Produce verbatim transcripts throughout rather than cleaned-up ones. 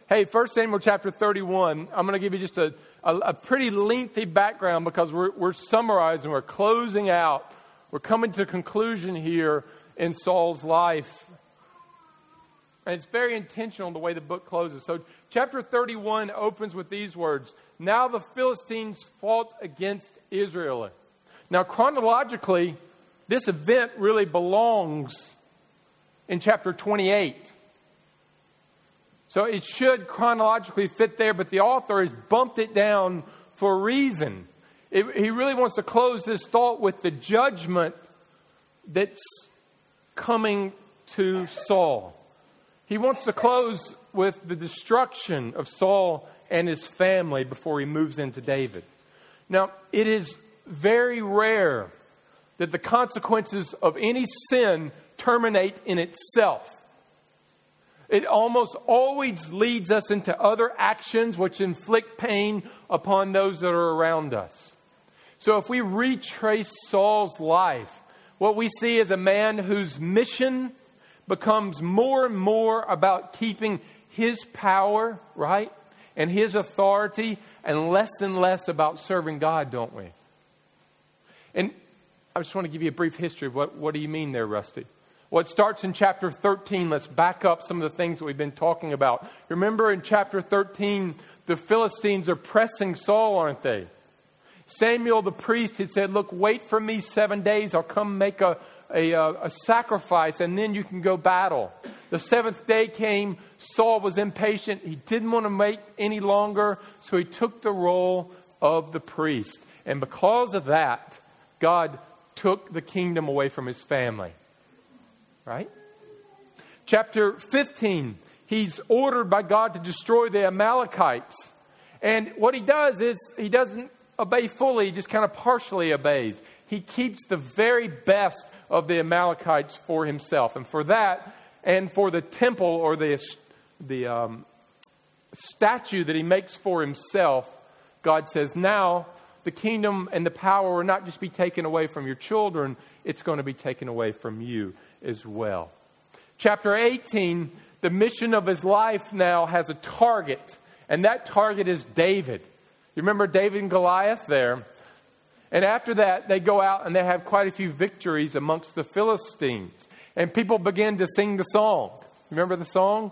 Hey, First Samuel chapter thirty-one, I'm going to give you just a, a, a pretty lengthy background because we're, we're summarizing, we're closing out. We're coming to a conclusion here in Saul's life. And it's very intentional the way the book closes. So chapter thirty-one opens with these words. Now the Philistines fought against Israel. Now chronologically, this event really belongs in chapter twenty-eight. So it should chronologically fit there, but the author has bumped it down for a reason. It, he really wants to close this thought with the judgment that's coming to Saul. He wants to close with the destruction of Saul and his family before he moves into David. Now, it is very rare that the consequences of any sin terminate in itself. It almost always leads us into other actions which inflict pain upon those that are around us. So if we retrace Saul's life, what we see is a man whose mission becomes more and more about keeping his power, right, and his authority, and less and less about serving God, don't we? And I just want to give you a brief history of what, what do you mean there, Rusty? Well, it starts in chapter thirteen. Let's back up some of the things that we've been talking about. Remember in chapter thirteen, the Philistines are pressing Saul, aren't they? Samuel the priest had said, look, wait for me seven days. I'll come make a, a, a sacrifice and then you can go battle. The seventh day came. Saul was impatient. He didn't want to wait any longer. So he took the role of the priest. And because of that, God took the kingdom away from his family. Right? Chapter fifteen, he's ordered by God to destroy the Amalekites. And what he does is he doesn't obey fully, he just kind of partially obeys. He keeps the very best of the Amalekites for himself. And for that, and for the temple or the, the um, statue that he makes for himself, God says, now the kingdom and the power will not just be taken away from your children, it's going to be taken away from you as well. Chapter eighteen, the mission of his life now has a target, and that target is David. You remember David and Goliath there? And after that, they go out and they have quite a few victories amongst the Philistines. And people begin to sing the song. Remember the song?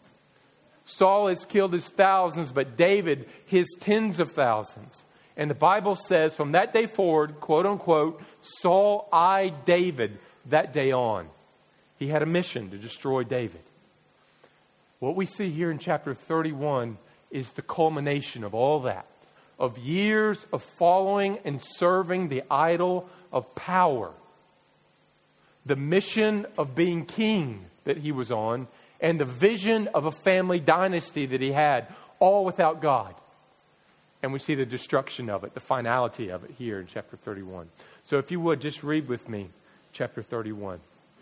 Saul has killed his thousands, but David his tens of thousands. And the Bible says from that day forward, quote unquote, Saul eyed David that day on. He had a mission to destroy David. What we see here in chapter thirty-one is the culmination of all that. Of years of following and serving the idol of power. The mission of being king that he was on. And the vision of a family dynasty that he had. All without God. And we see the destruction of it. The finality of it here in chapter thirty-one. So if you would, just read with me. Chapter thirty-one.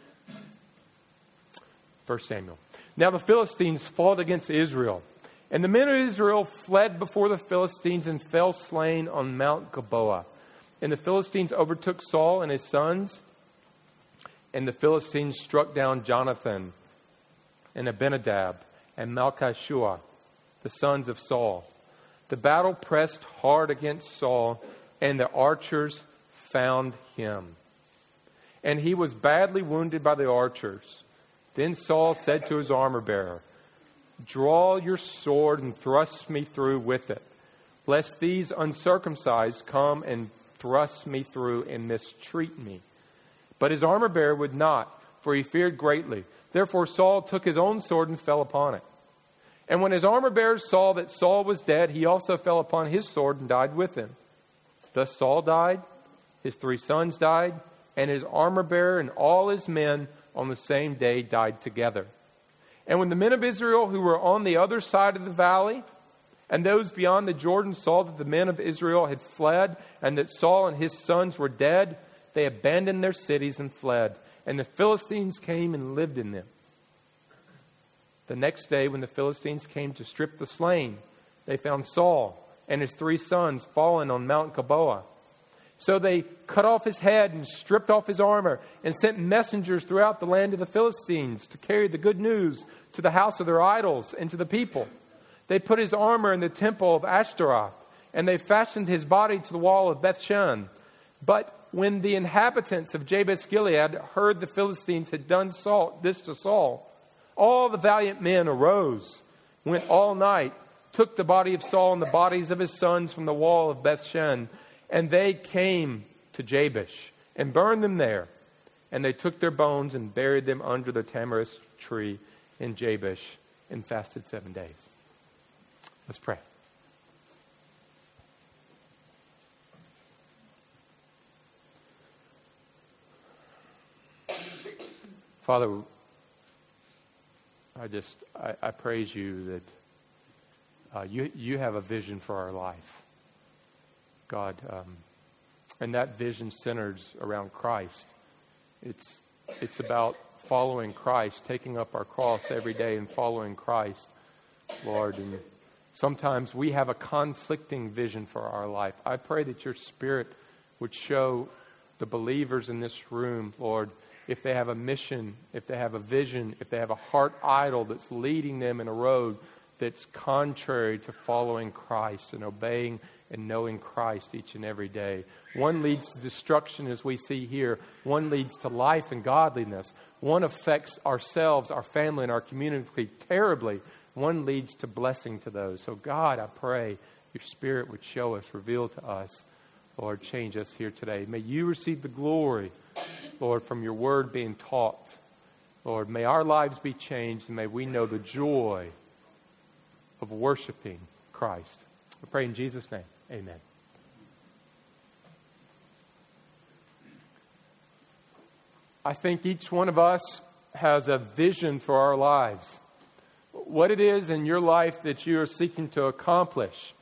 First Samuel. Now the Philistines fought against Israel. And the men of Israel fled before the Philistines and fell slain on Mount Gilboa. And the Philistines overtook Saul and his sons. And the Philistines struck down Jonathan and Abinadab and Malchishua, the sons of Saul. The battle pressed hard against Saul, and the archers found him. And he was badly wounded by the archers. Then Saul said to his armor bearer, draw your sword and thrust me through with it, lest these uncircumcised come and thrust me through and mistreat me. But his armor bearer would not, for he feared greatly. Therefore Saul took his own sword and fell upon it. And when his armor bearer saw that Saul was dead, he also fell upon his sword and died with him. Thus Saul died, his three sons died, and his armor bearer and all his men on the same day died together. And when the men of Israel who were on the other side of the valley and those beyond the Jordan saw that the men of Israel had fled and that Saul and his sons were dead, they abandoned their cities and fled. And the Philistines came and lived in them. The next day when the Philistines came to strip the slain, they found Saul and his three sons fallen on Mount Gilboa. So they cut off his head and stripped off his armor and sent messengers throughout the land of the Philistines to carry the good news to the house of their idols and to the people. They put his armor in the temple of Ashtaroth, and they fashioned his body to the wall of Bethshan. But when the inhabitants of Jabesh-Gilead heard the Philistines had done Saul, this to Saul, all the valiant men arose, went all night, took the body of Saul and the bodies of his sons from the wall of Bethshan, and they came to Jabesh and burned them there. And they took their bones and buried them under the tamarisk tree in Jabesh and fasted seven days. Let's pray. Father, I just, I, I praise you that uh, you, you have a vision for our life, God. Um, and that vision centers around Christ. It's, it's about following Christ, taking up our cross every day and following Christ, Lord. And sometimes we have a conflicting vision for our life. I pray that your Spirit would show the believers in this room, Lord, if they have a mission, if they have a vision, if they have a heart idol that's leading them in a road that's contrary to following Christ and obeying and knowing Christ each and every day. One leads to destruction, as we see here. One leads to life and godliness. One affects ourselves, our family, and our community terribly. One leads to blessing to those. So God, I pray your Spirit would show us, reveal to us. Lord, change us here today. May you receive the glory, Lord, from your word being taught. Lord, may our lives be changed, and may we know the joy of worshiping Christ. We pray in Jesus' name. Amen. I think each one of us has a vision for our lives. What it is in your life that you are seeking to accomplish.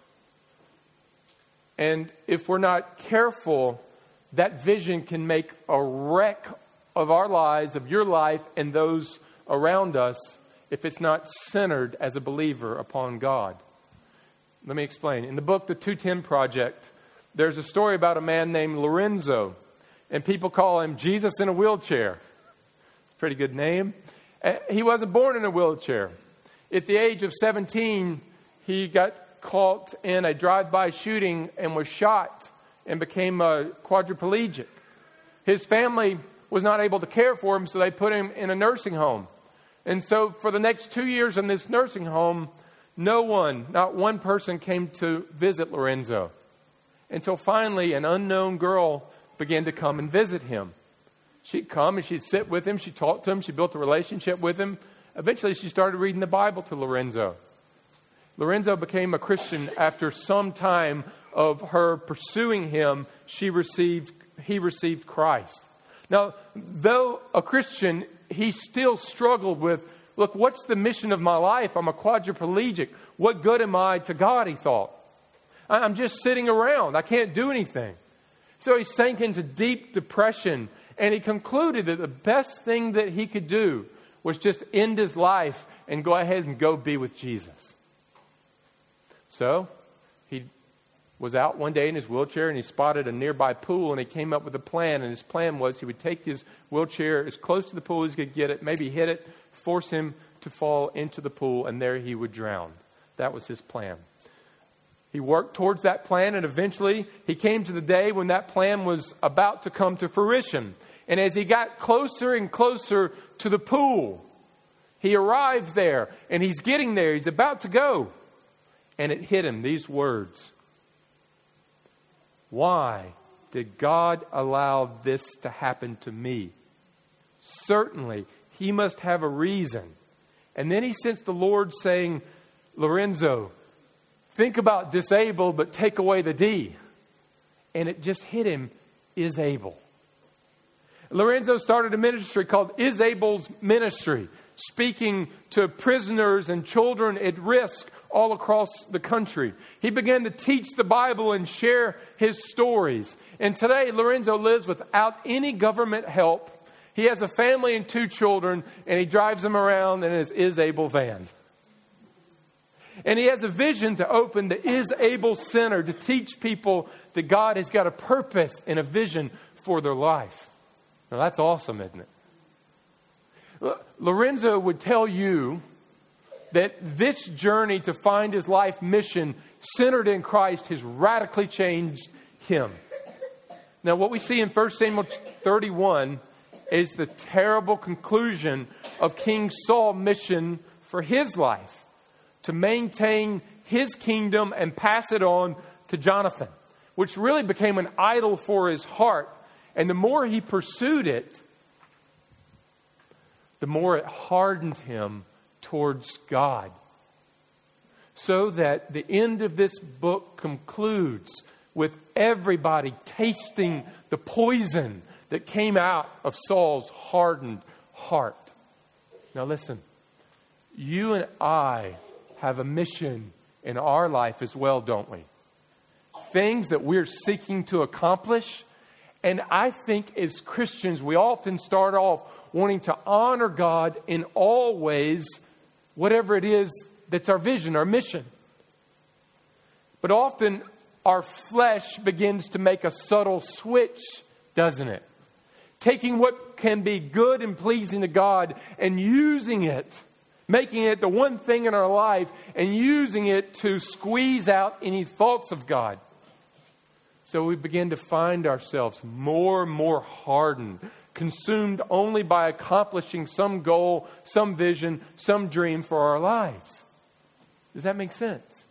And if we're not careful, that vision can make a wreck of our lives, of your life, and those around us if it's not centered as a believer upon God. Let me explain. In the book, The two ten Project, there's a story about a man named Lorenzo. And people call him Jesus in a wheelchair. Pretty good name. He wasn't born in a wheelchair. At the age of seventeen, he got caught in a drive-by shooting and was shot and became a quadriplegic. His family was not able to care for him, so they put him in a nursing home. And so for the next two years in this nursing home, no one, not one person came to visit Lorenzo. Until finally an unknown girl began to come and visit him. She'd come and she'd sit with him. She talked to him. She built a relationship with him. Eventually she started reading the Bible to Lorenzo. Lorenzo became a Christian after some time of her pursuing him. She received, he received Christ. Now, though a Christian, he still struggled with, look, what's the mission of my life? I'm a quadriplegic. What good am I to God, he thought. I'm just sitting around. I can't do anything. So he sank into deep depression, and he concluded that the best thing that he could do was just end his life and go ahead and go be with Jesus. So he was out one day in his wheelchair and he spotted a nearby pool, and he came up with a plan. And his plan was he would take his wheelchair as close to the pool as he could get it, maybe hit it, force him to fall into the pool, and there he would drown. That was his plan. He worked towards that plan, and eventually he came to the day when that plan was about to come to fruition. And as he got closer and closer to the pool, he arrived there, and he's getting there. He's about to go. And it hit him, these words. Why did God allow this to happen to me? Certainly, he must have a reason. And then he sensed the Lord saying, Lorenzo, think about disabled, but take away the D. And it just hit him, is able. Lorenzo started a ministry called Is Able's Ministry, speaking to prisoners and children at risk all across the country. He began to teach the Bible and share his stories. And today, Lorenzo lives without any government help. He has a family and two children, and he drives them around in his Is Able van. And he has a vision to open the Is Able Center to teach people that God has got a purpose and a vision for their life. Now, that's awesome, isn't it? Lorenzo would tell you that this journey to find his life mission centered in Christ has radically changed him. Now, what we see in First Samuel thirty-one is the terrible conclusion of King Saul's mission for his life, to maintain his kingdom and pass it on to Jonathan, which really became an idol for his heart. And the more he pursued it, the more it hardened him towards God. So that the end of this book concludes with everybody tasting the poison that came out of Saul's hardened heart. Now listen, you and I have a mission in our life as well, don't we? Things that we're seeking to accomplish. And I think as Christians, we often start off wanting to honor God in all ways, whatever it is that's our vision, our mission. But often our flesh begins to make a subtle switch, doesn't it? Taking what can be good and pleasing to God and using it, making it the one thing in our life and using it to squeeze out any thoughts of God. So we begin to find ourselves more and more hardened, consumed only by accomplishing some goal, some vision, some dream for our lives. Does that make sense?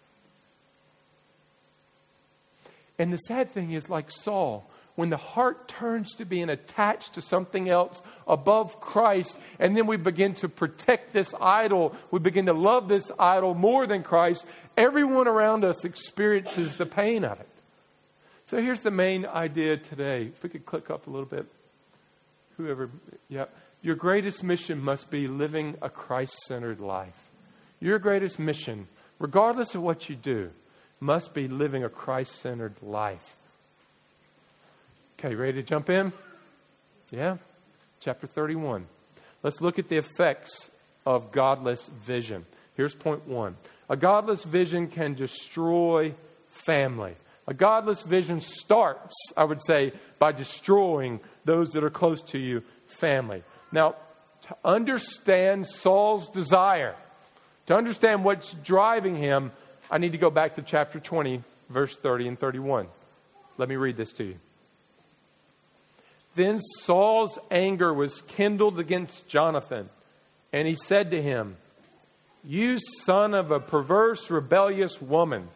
And the sad thing is, like Saul, when the heart turns to being attached to something else above Christ, and then we begin to protect this idol, we begin to love this idol more than Christ, everyone around us experiences the pain of it. So here's the main idea today. If we could click up a little bit. Whoever, yeah. Your greatest mission must be living a Christ-centered life. Your greatest mission, regardless of what you do, must be living a Christ-centered life. Okay, ready to jump in? Yeah? Chapter thirty-one. Let's look at the effects of godless vision. Here's point one. A godless vision can destroy family. A godless vision starts, I would say, by destroying those that are close to you, family. Now, to understand Saul's desire, to understand what's driving him, I need to go back to chapter twenty, verse thirty and thirty-one. Let me read this to you. Then Saul's anger was kindled against Jonathan, and he said to him, "You son of a perverse, rebellious woman,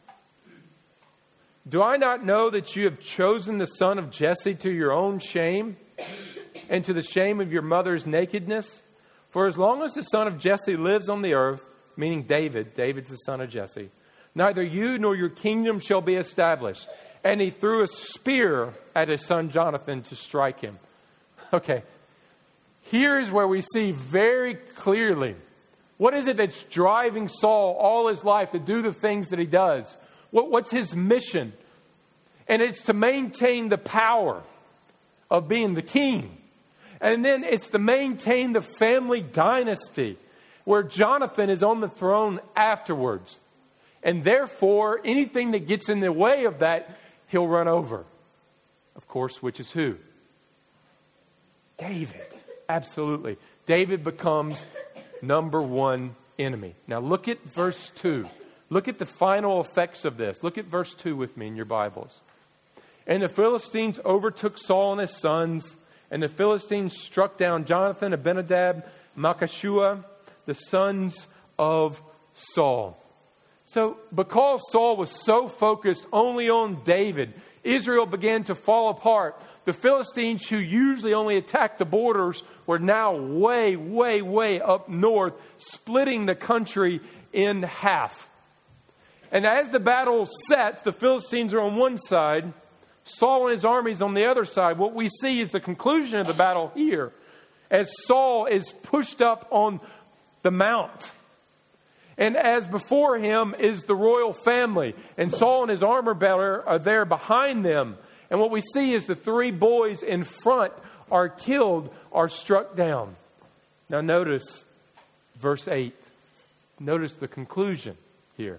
do I not know that you have chosen the son of Jesse to your own shame and to the shame of your mother's nakedness? For as long as the son of Jesse lives on the earth," meaning David, David's the son of Jesse, "neither you nor your kingdom shall be established." And he threw a spear at his son Jonathan to strike him. Okay, here's where we see very clearly what is it that's driving Saul all his life to do the things that he does. What, what's his mission? And it's to maintain the power of being the king. And then it's to maintain the family dynasty where Jonathan is on the throne afterwards. And therefore, anything that gets in the way of that, he'll run over. Of course, which is who? David. Absolutely. David becomes number one enemy. Now look at verse two. Look at the final effects of this. Look at verse two with me in your Bibles. "And the Philistines overtook Saul and his sons, and the Philistines struck down Jonathan, Abinadab, Malchishua, the sons of Saul." So because Saul was so focused only on David, Israel began to fall apart. The Philistines, who usually only attacked the borders, were now way, way, way up north, splitting the country in half. And as the battle sets, the Philistines are on one side, Saul and his armies on the other side. What we see is the conclusion of the battle here, as Saul is pushed up on the mount. And as before him is the royal family. And Saul and his armor bearer are there behind them. And what we see is the three boys in front are killed, are struck down. Now notice verse eight. Notice the conclusion here.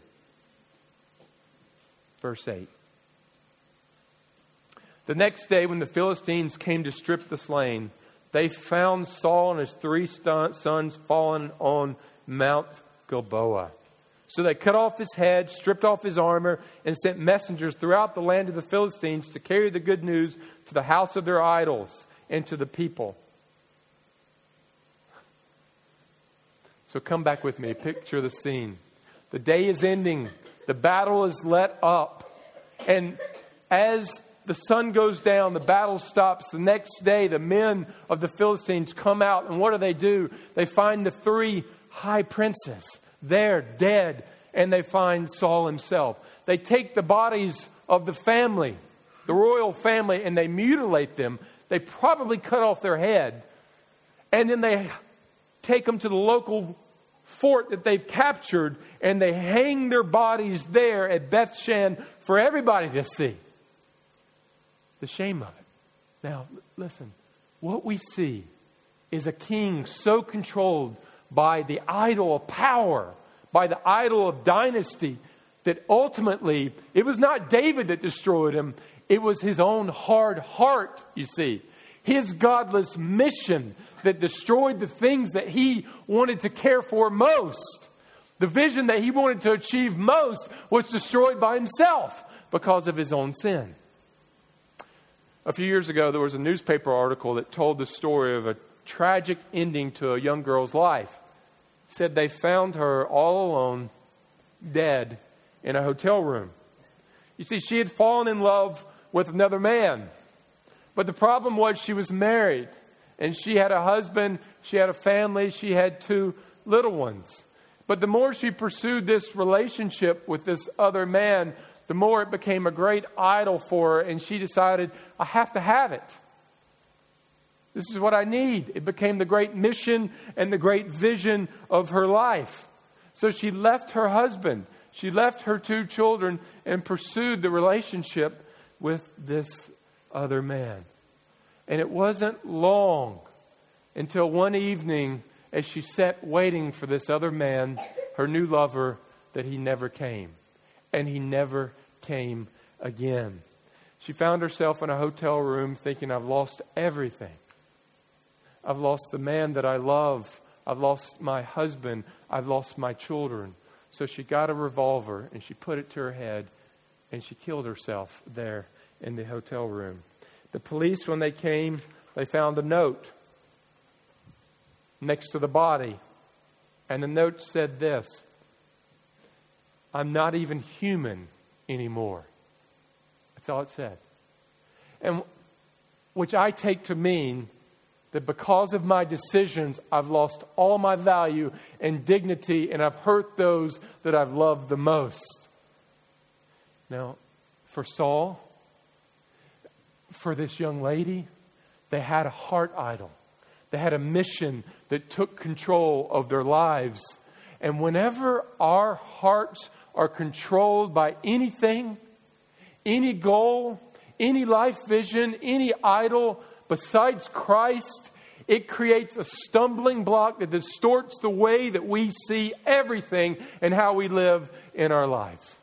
Verse eight. "The next day when the Philistines came to strip the slain, they found Saul and his three sons fallen on Mount Gilboa. So they cut off his head, stripped off his armor, and sent messengers throughout the land of the Philistines to carry the good news to the house of their idols and to the people. So come back with me. Picture the scene. The day is ending. The battle is let up. And as the sun goes down, the battle stops. The next day, the men of the Philistines come out. And what do they do? They find the three high princes. They're dead, and they find Saul himself. They take the bodies of the family, the royal family, and they mutilate them. They probably cut off their head. And then they take them to the local fort that they've captured, and they hang their bodies there at Bethshan for everybody to see. The shame of it. Now, listen, what we see is a king so controlled by the idol of power, by the idol of dynasty, that ultimately it was not David that destroyed him. It was his own hard heart, you see. His godless mission that destroyed the things that he wanted to care for most. The vision that he wanted to achieve most was destroyed by himself because of his own sin. A few years ago, there was a newspaper article that told the story of a tragic ending to a young girl's life. It said they found her all alone, dead, in a hotel room. You see, she had fallen in love with another man. But the problem was she was married. And she had a husband, she had a family, she had two little ones. But the more she pursued this relationship with this other man, the more it became a great idol for her. And she decided, I have to have it. This is what I need. It became the great mission and the great vision of her life. So she left her husband. She left her two children and pursued the relationship with this other man. And it wasn't long until one evening, as she sat waiting for this other man, her new lover, that he never came. And he never came again. She found herself in a hotel room thinking, I've lost everything. I've lost the man that I love. I've lost my husband. I've lost my children. So she got a revolver and she put it to her head and she killed herself there in the hotel room. The police, when they came, they found a note next to the body. And the note said this: I'm not even human anymore. That's all it said. And which I take to mean that because of my decisions, I've lost all my value and dignity, and I've hurt those that I've loved the most. Now, for Saul, for this young lady, they had a heart idol. They had a mission that took control of their lives. And whenever our hearts are controlled by anything, any goal, any life vision, any idol besides Christ, it creates a stumbling block that distorts the way that we see everything and how we live in our lives.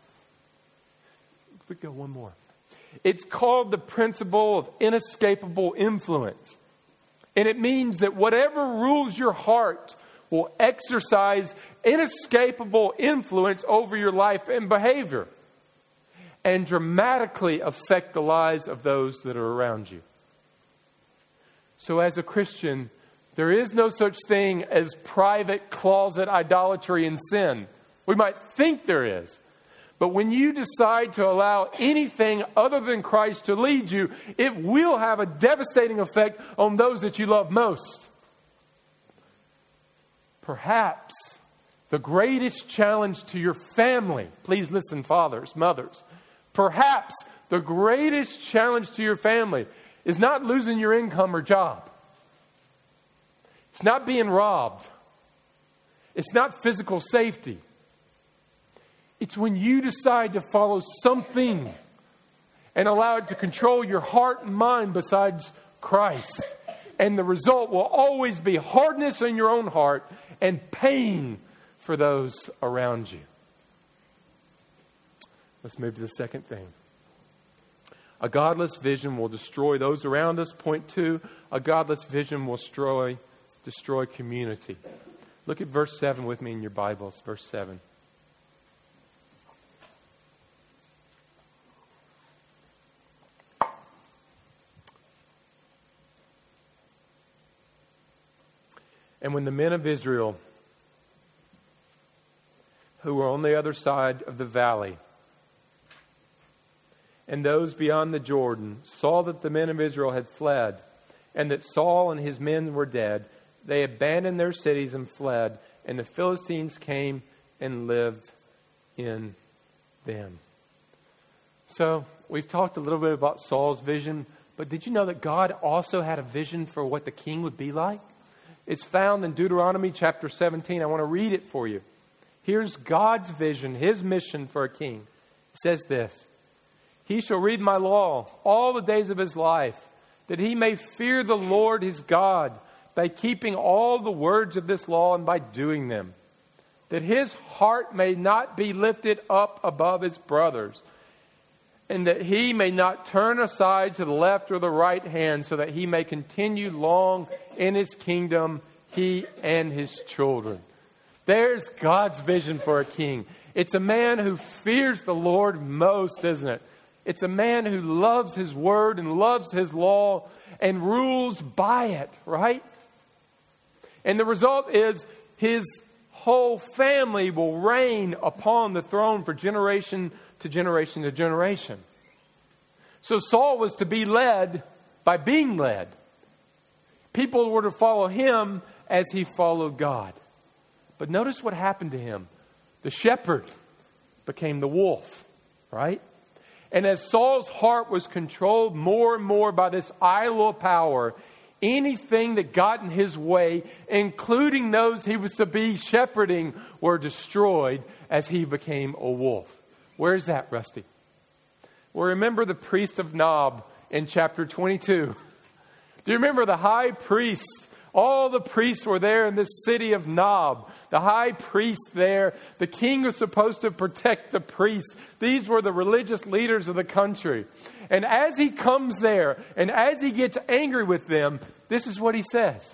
We go one more. It's called the principle of inescapable influence. And it means that whatever rules your heart will exercise inescapable influence over your life and behavior and dramatically affect the lives of those that are around you. So as a Christian, there is no such thing as private closet idolatry and sin. We might think there is. But when you decide to allow anything other than Christ to lead you, it will have a devastating effect on those that you love most. Perhaps the greatest challenge to your family, please listen, fathers, mothers, perhaps the greatest challenge to your family is not losing your income or job. It's not being robbed. It's not physical safety. It's when you decide to follow something and allow it to control your heart and mind besides Christ. And the result will always be hardness in your own heart and pain for those around you. Let's move to the second thing. A godless vision will destroy those around us. Point two, a godless vision will destroy, destroy community. Look at verse seven with me in your Bibles. Verse seven. And when the men of Israel, who were on the other side of the valley, and those beyond the Jordan, saw that the men of Israel had fled, and that Saul and his men were dead, they abandoned their cities and fled, and the Philistines came and lived in them. So, we've talked a little bit about Saul's vision, but did you know that God also had a vision for what the king would be like? It's found in Deuteronomy chapter seventeen. I want to read it for you. Here's God's vision, His mission for a king. It says this: He shall read my law all the days of his life, that he may fear the Lord his God by keeping all the words of this law and by doing them, that his heart may not be lifted up above his brothers, and that he may not turn aside to the left or the right hand, so that he may continue long in his kingdom, he and his children. There's God's vision for a king. It's a man who fears the Lord most, isn't it? It's a man who loves his word and loves his law and rules by it, right? And the result is his whole family will reign upon the throne for generation to generation to generation. So Saul was to be led by being led. People were to follow him as he followed God. But notice what happened to him. The shepherd became the wolf, right? And as Saul's heart was controlled more and more by this idol of power, anything that got in his way, including those he was to be shepherding, were destroyed as he became a wolf. Where's that, Rusty? Well, remember the priest of Nob in chapter twenty-two. Do you remember the high priest? All the priests were there in this city of Nob. The high priest there. The king was supposed to protect the priests. These were the religious leaders of the country. And as he comes there, and as he gets angry with them, this is what he says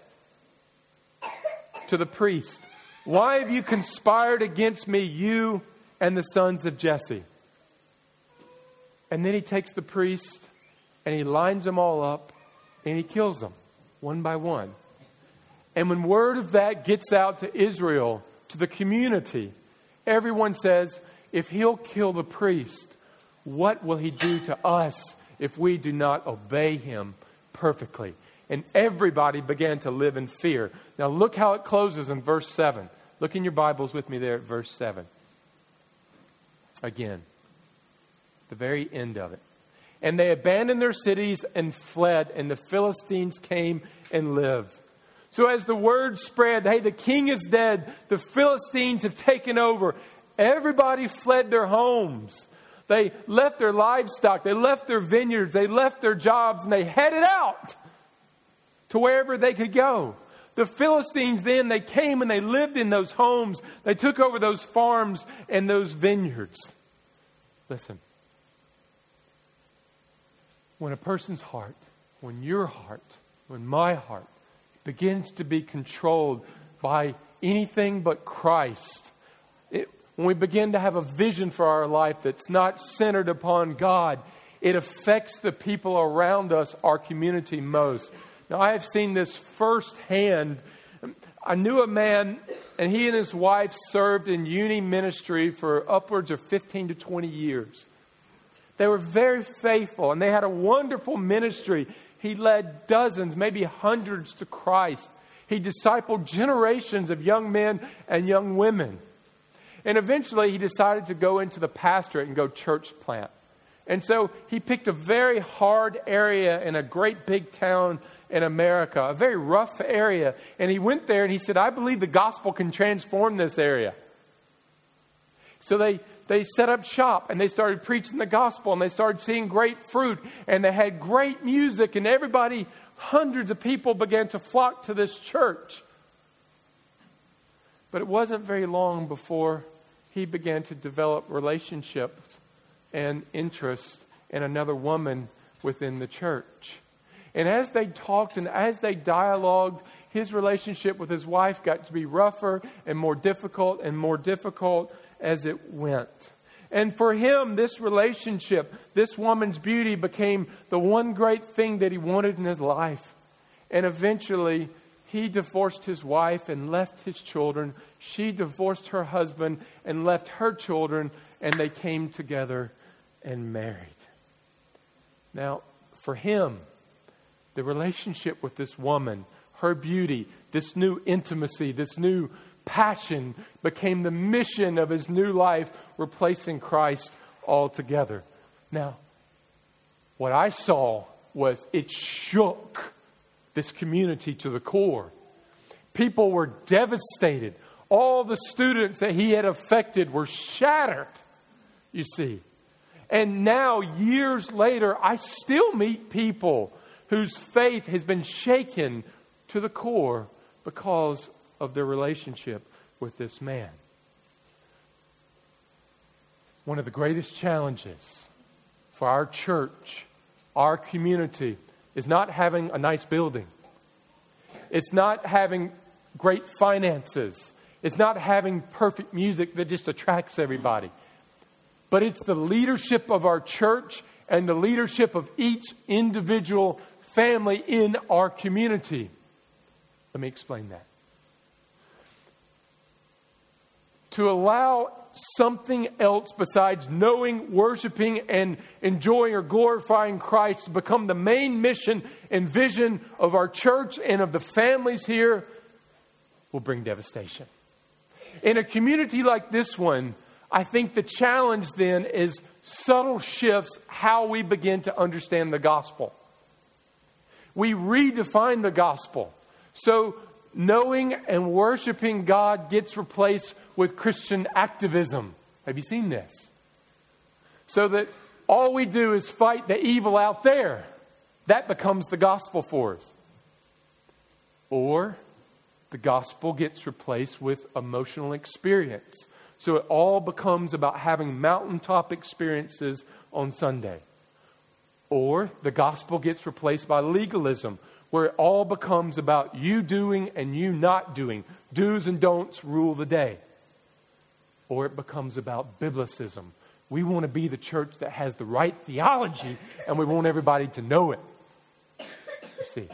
to the priest. Why have you conspired against me, you and the sons of Jesse? And then he takes the priest and he lines them all up and he kills them one by one. And when word of that gets out to Israel, to the community, everyone says, if he'll kill the priest, what will he do to us if we do not obey him perfectly? And everybody began to live in fear. Now look how it closes in verse seven. Look in your Bibles with me there at verse seven. Again, the very end of it. And they abandoned their cities and fled, and the Philistines came and lived. So as the word spread, hey, the king is dead, the Philistines have taken over, everybody fled their homes. They left their livestock, they left their vineyards, they left their jobs, and they headed out to wherever they could go. The Philistines then, they came and they lived in those homes. They took over those farms and those vineyards. Listen, when a person's heart, when your heart, when my heart, begins to be controlled by anything but Christ, it, when we begin to have a vision for our life that's not centered upon God, it affects the people around us, our community most. Now, I have seen this firsthand. I knew a man, and he and his wife served in uni ministry for upwards of fifteen to twenty years. They were very faithful, and they had a wonderful ministry. He led dozens, maybe hundreds to Christ. He discipled generations of young men and young women. And eventually he decided to go into the pastorate and go church plant. And so he picked a very hard area in a great big town in America, a very rough area. And he went there and he said, I believe the gospel can transform this area. So they They set up shop and they started preaching the gospel and they started seeing great fruit and they had great music and everybody, hundreds of people began to flock to this church. But it wasn't very long before he began to develop relationships and interest in another woman within the church. And as they talked and as they dialogued, his relationship with his wife got to be rougher and more difficult and more difficult as it went. And for him, this relationship, this woman's beauty became the one great thing that he wanted in his life. And eventually, he divorced his wife and left his children. She divorced her husband and left her children, and they came together and married. Now, for him, the relationship with this woman, her beauty, this new intimacy, this new passion became the mission of his new life, replacing Christ altogether. Now, what I saw was it shook this community to the core. People were devastated. All the students that he had affected were shattered, you see. And now, years later, I still meet people whose faith has been shaken to the core because of their relationship with this man. One of the greatest challenges for our church, our community, is not having a nice building. It's not having great finances. It's not having perfect music that just attracts everybody. But it's the leadership of our church and the leadership of each individual family in our community. Let me explain that. To allow something else besides knowing, worshiping, and enjoying or glorifying Christ to become the main mission and vision of our church and of the families here will bring devastation. In a community like this one, I think the challenge then is subtle shifts how we begin to understand the gospel. We redefine the gospel. So knowing and worshiping God gets replaced with Christian activism. Have you seen this? So that all we do is fight the evil out there. That becomes the gospel for us. Or the gospel gets replaced with emotional experience. So it all becomes about having mountaintop experiences on Sunday. Or the gospel gets replaced by legalism, where it all becomes about you doing and you not doing. Do's and don'ts rule the day. Or it becomes about biblicism. We want to be the church that has the right theology and we want everybody to know it. You see.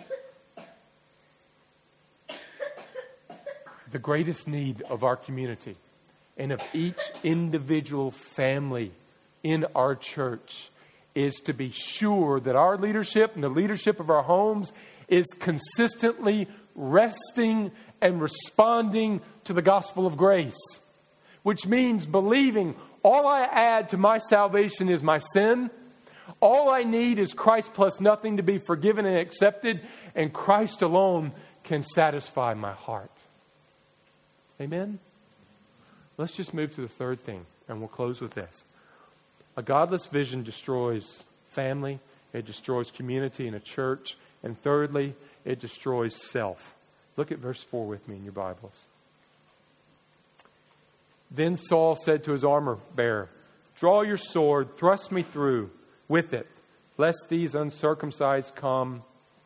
The greatest need of our community and of each individual family in our church is to be sure that our leadership and the leadership of our homes is consistently resting and responding to the gospel of grace, which means believing all I add to my salvation is my sin. All I need is Christ plus nothing to be forgiven and accepted, and Christ alone can satisfy my heart. Amen? Let's just move to the third thing, and we'll close with this. A godless vision destroys family, it destroys community in a church, and thirdly, it destroys self. Look at verse four with me in your Bibles. Then Saul said to his armor bearer, "Draw your sword, thrust me through with it, lest these uncircumcised come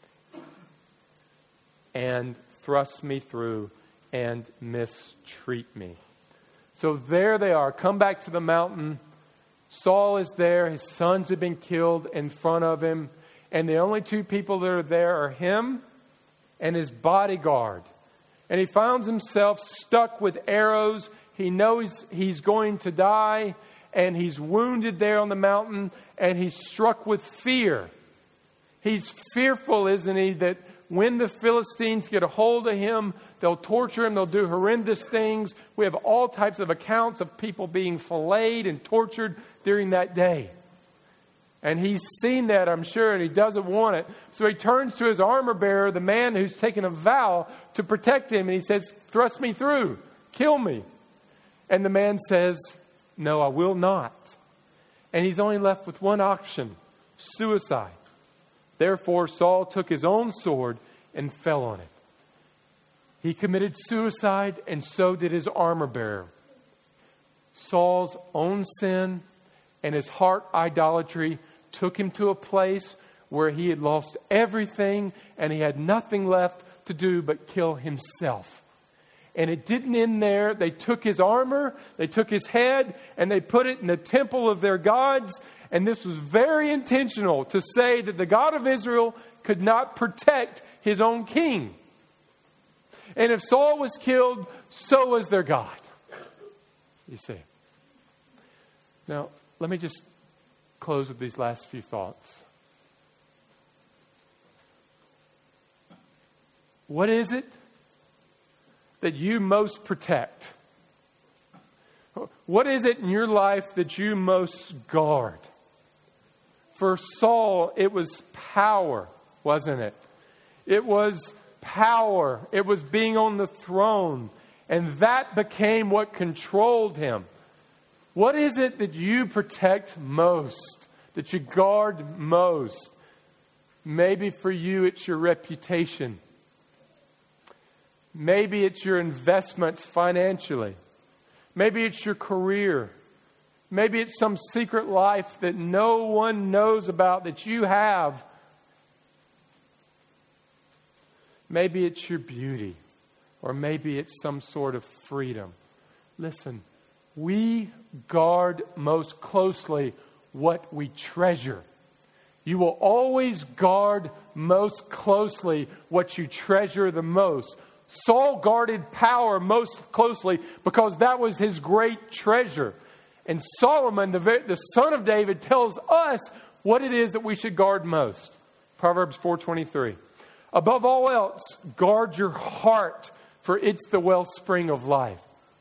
and thrust me through and mistreat me." So there they are. Come back to the mountain. Saul is there. His sons have been killed in front of him. And the only two people that are there are him and his bodyguard. And he finds himself stuck with arrows. He knows he's going to die. And he's wounded there on the mountain. And he's struck with fear. He's fearful, isn't he, that when the Philistines get a hold of him, they'll torture him, they'll do horrendous things. We have all types of accounts of people being filleted and tortured during that day. And he's seen that, I'm sure, and he doesn't want it. So he turns to his armor bearer, the man who's taken a vow to protect him, and he says, "Thrust me through, kill me." And the man says, "No, I will not." And he's only left with one option, suicide. Therefore, Saul took his own sword and fell on it. He committed suicide, and so did his armor bearer. Saul's own sin and his heart idolatry took him to a place where he had lost everything and he had nothing left to do but kill himself. And it didn't end there. They took his armor, they took his head, and they put it in the temple of their gods. And this was very intentional to say that the God of Israel could not protect his own king. And if Saul was killed, so was their God. You see. Now, let me just close with these last few thoughts. What is it that you most protect? What is it in your life that you most guard? For Saul, it was power, wasn't it? It was power. It was being on the throne. And that became what controlled him. What is it that you protect most? That you guard most? Maybe for you it's your reputation. Maybe it's your investments financially. Maybe it's your career. Maybe it's some secret life that no one knows about that you have. Maybe it's your beauty. Or maybe it's some sort of freedom. Listen, we guard most closely what we treasure. You will always guard most closely what you treasure the most. Saul guarded power most closely because that was his great treasure. And Solomon, the, the son of David, tells us what it is that we should guard most. Proverbs four twenty-three. Above all else, guard your heart, for it's the wellspring of life.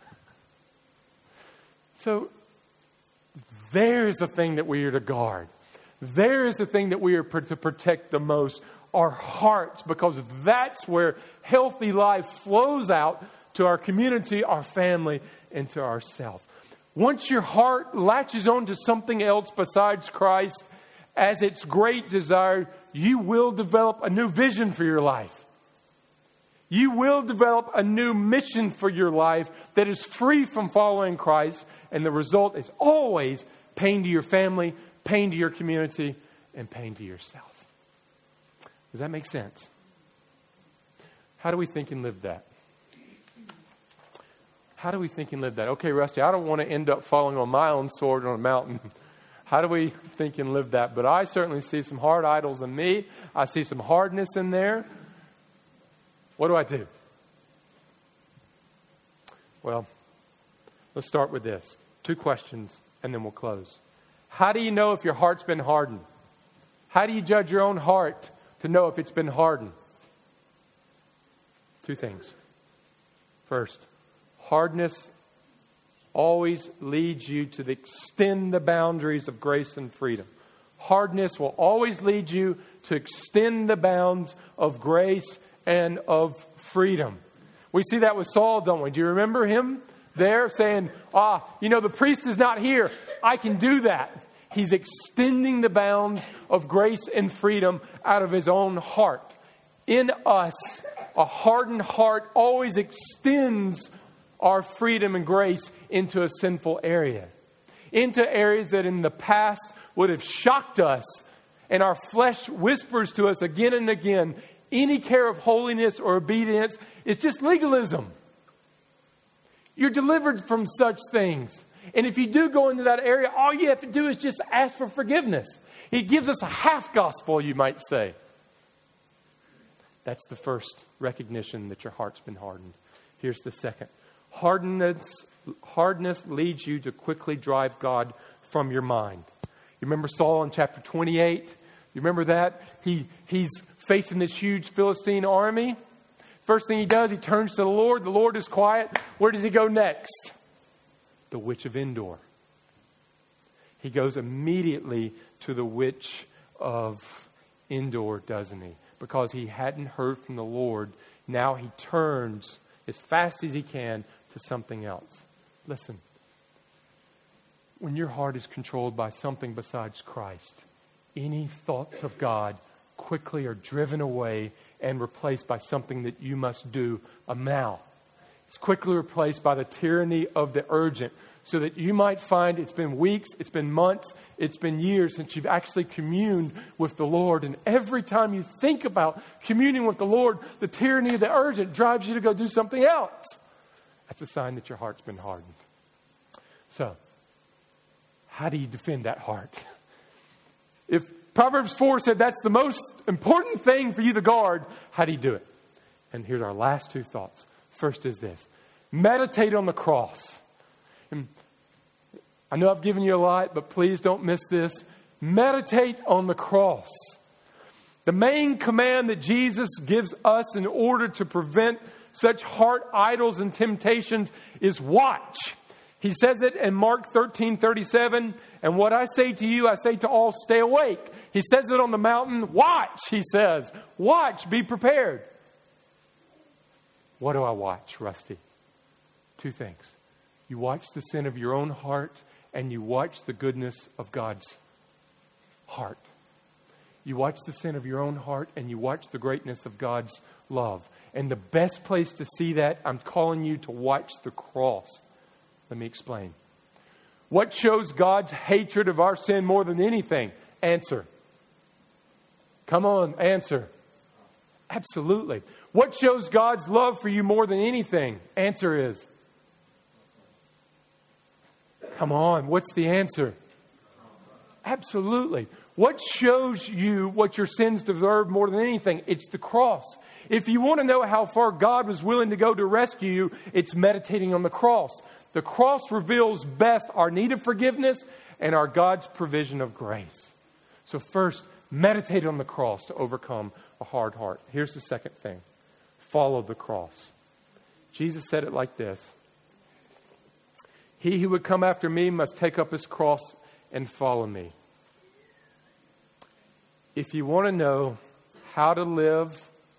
So, there's the thing that we are to guard. There is the thing that we are to protect the most. Our hearts, because that's where healthy life flows out to our community, our family, and to ourselves. Once your heart latches on to something else besides Christ as its great desire, you will develop a new vision for your life. You will develop a new mission for your life that is free from following Christ, and the result is always pain to your family, pain to your community, and pain to yourself. Does that make sense? How do we think and live that? How do we think and live that? Okay, Rusty, I don't want to end up falling on my own sword on a mountain. How do we think and live that? But I certainly see some hard idols in me. I see some hardness in there. What do I do? Well, let's start with this. Two questions, and then we'll close. How do you know if your heart's been hardened? How do you judge your own heart to know if it's been hardened? Two things. First, hardness always leads you to extend the boundaries of grace and freedom. Hardness will always lead you to extend the bounds of grace and of freedom. We see that with Saul, don't we? Do you remember him there saying, ah, you know, the priest is not here. I can do that. He's extending the bounds of grace and freedom out of his own heart. In us, a hardened heart always extends our freedom and grace into a sinful area. Into areas that in the past would have shocked us. And our flesh whispers to us again and again, any care of holiness or obedience is just legalism. You're delivered from such things. And if you do go into that area, all you have to do is just ask for forgiveness. He gives us a half gospel, you might say. That's the first recognition that your heart's been hardened. Here's the second. Hardness, hardness leads you to quickly drive God from your mind. You remember Saul in chapter twenty-eight? You remember that? He He's facing this huge Philistine army. First thing he does, he turns to the Lord. The Lord is quiet. Where does he go next? The witch of Endor. He goes immediately to the witch of Endor, doesn't he? Because he hadn't heard from the Lord. Now he turns as fast as he can to something else. Listen, when your heart is controlled by something besides Christ, any thoughts of God quickly are driven away and replaced by something that you must do, a now. It's quickly replaced by the tyranny of the urgent. so that you might find it's been weeks, it's been months, it's been years since you've actually communed with the Lord. And every time you think about communing with the Lord, the tyranny of the urgent drives you to go do something else. That's a sign that your heart's been hardened. So, how do you defend that heart? If Proverbs four said that's the most important thing for you to guard, how do you do it? And here's our last two thoughts. First is this. Meditate on the cross. And I know I've given you a lot, but please don't miss this. Meditate on the cross. The main command that Jesus gives us in order to prevent such heart idols and temptations is watch. He says it in Mark thirteen thirty-seven. And what I say to you, I say to all, stay awake. He says it on the mountain. Watch, he says. Watch, be prepared. What do I watch, Rusty? Two things. You watch the sin of your own heart, and you watch the goodness of God's heart. You watch the sin of your own heart, and you watch the greatness of God's love. And the best place to see that, I'm calling you to watch the cross. Let me explain. What shows God's hatred of our sin more than anything? Answer. Come on, answer. Absolutely. What shows God's love for you more than anything? Answer is. Come on, what's the answer? Absolutely. What shows you what your sins deserve more than anything? It's the cross. If you want to know how far God was willing to go to rescue you, it's meditating on the cross. The cross reveals best our need of forgiveness and our God's provision of grace. So first, meditate on the cross to overcome a hard heart. Here's the second thing. Follow the cross. Jesus said it like this. He who would come after me must take up his cross and follow me. If you want to know how to live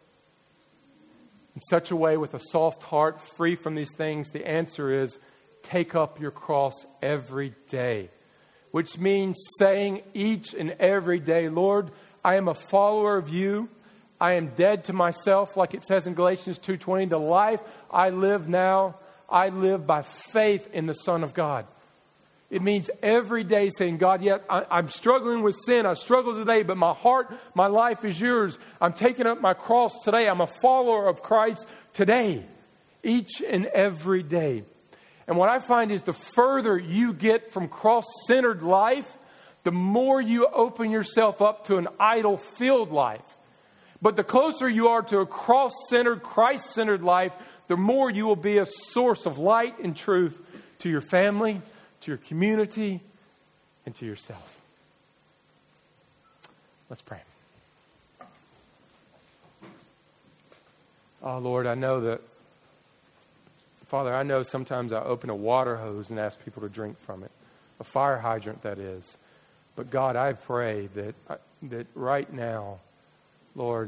in such a way with a soft heart, free from these things, the answer is take up your cross every day. Which means saying each and every day, Lord, I am a follower of you. I am dead to myself, like it says in Galatians two twenty. The life I live now, I live by faith in the Son of God. It means every day saying, God, yeah, I, I'm struggling with sin. I struggle today, but my heart, my life is yours. I'm taking up my cross today. I'm a follower of Christ today, each and every day. And what I find is the further you get from cross-centered life, the more you open yourself up to an idol-filled life. But the closer you are to a cross-centered, Christ-centered life, the more you will be a source of light and truth to your family, to your community, and to yourself. Let's pray. Oh, Lord, I know that, Father, I know sometimes I open a water hose and ask people to drink from it. A fire hydrant, that is. But God, I pray that that right now, Lord,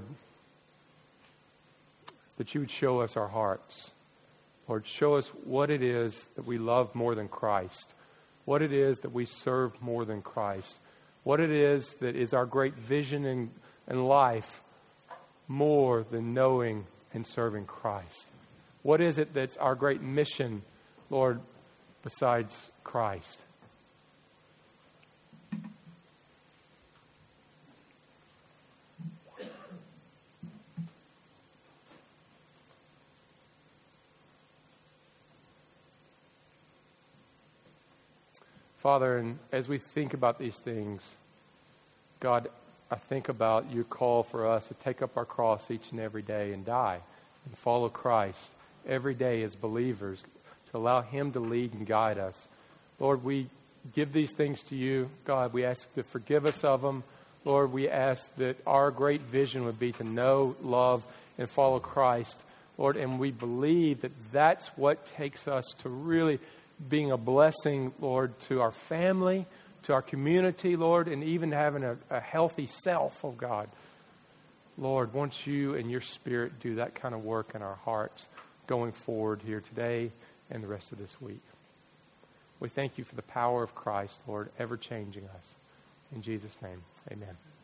that you would show us our hearts. Lord, show us what it is that we love more than Christ. What it is that we serve more than Christ. What it is that is our great vision in, in life more than knowing and serving Christ. What is it that's our great mission, Lord, besides Christ? Father, and as we think about these things, God, I think about your call for us to take up our cross each and every day and die and follow Christ every day as believers, to allow him to lead and guide us. Lord, we give these things to you. God, we ask to forgive us of them. Lord, we ask that our great vision would be to know, love, and follow Christ. Lord, and we believe that that's what takes us to really being a blessing, Lord, to our family, to our community, Lord, and even having a, a healthy self, oh God. Lord, won't you and your Spirit do that kind of work in our hearts going forward here today and the rest of this week. We thank you for the power of Christ, Lord, ever changing us. In Jesus' name, amen.